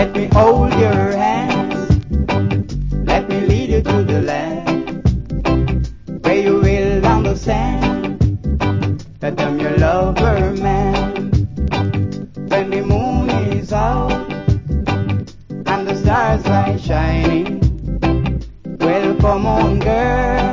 Let me hold your hand. Let me lead you to the land where you will understand that I'm your lover man. When the moon is out and the stars are shining, well, come on, girl.